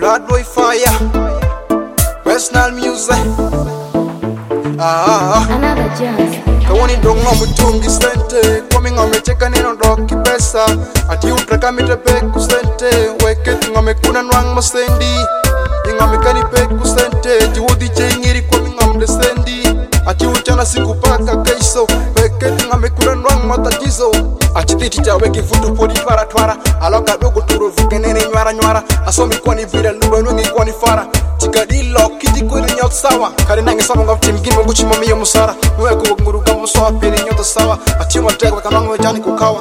Bad boy fire, personal music. Another chance. Kawani dongo mutungi sente, kwami ngome cheka nino doki pesa. Ati utraka mite peku sente, weke ngome kuna nwang masendi. Ngome kani peku sente, jiwodi chengiri kwami ngome desendi. Ati uchana siku paka keiso, weke ngome kuna nwang matatizo. Ati titi cha weki futu podi twara twara, aloka dogo turu vuke nene nywara nywara. Asomi kwani vira luba nwengi kwani fara. Chikadilo kiti kweli nyot sawa, kari nangi sama ngafti mgini mguchi mami yo musara. Nwe kuwa nguruga muswa pili nyoto sawa, ati mwatego wakanongo wejani kukawa.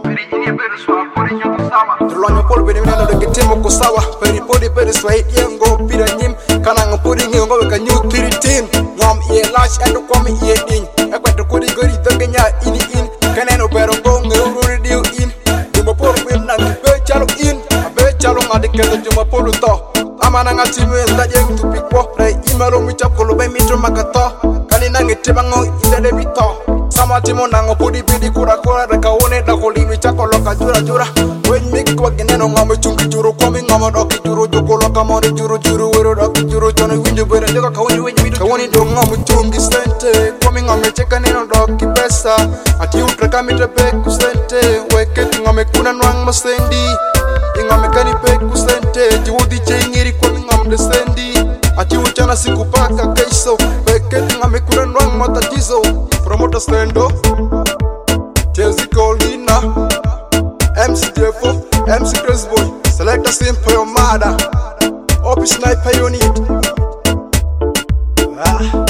Tulonyo polo bini minano de kitimo kusawa, peri podi peri swahit yengo pira nyim. Kanang podi ngongo weka new tiri team. Ngom iye lash endo kwami iye ding. Ekweto kodi gori dogenya ini in. Kaneno pero go ngururi diu in. Jumbo polo bini nangi be chalo in. Be chalo ngadiketo jumbo polo to. Amana ngati mwenda jeng tupikwo. Rei imelo michakolo be mitro makato. Kani nangi tibango indede bito. Sama timo nango pudi pidi kura kura. Reka one da koli michakolo ka jura jura. Wen miki kwa geneno ngame chungi juru. Kwami ngama doki juru. Joko loka mori juru juru. Wero doki juru. Chone windu bwere joka kawani wenye midu. Kawani do ngame chungi sente. Kwami ngame cheka neno doki pesa. Ati utraka mite peku sente. Weke ngame kuna nwang masendi. Ngame kani peku sente. Jiwodi chengiri kwami ngame desendi. Ati uchana siku paka keiso. Weke ngame kuna nwang matatizo. Promoter Stendo, Chelsea Colina, MC Defo, MC Cresboy, Selector Simple your mother, Opie Sniper you need.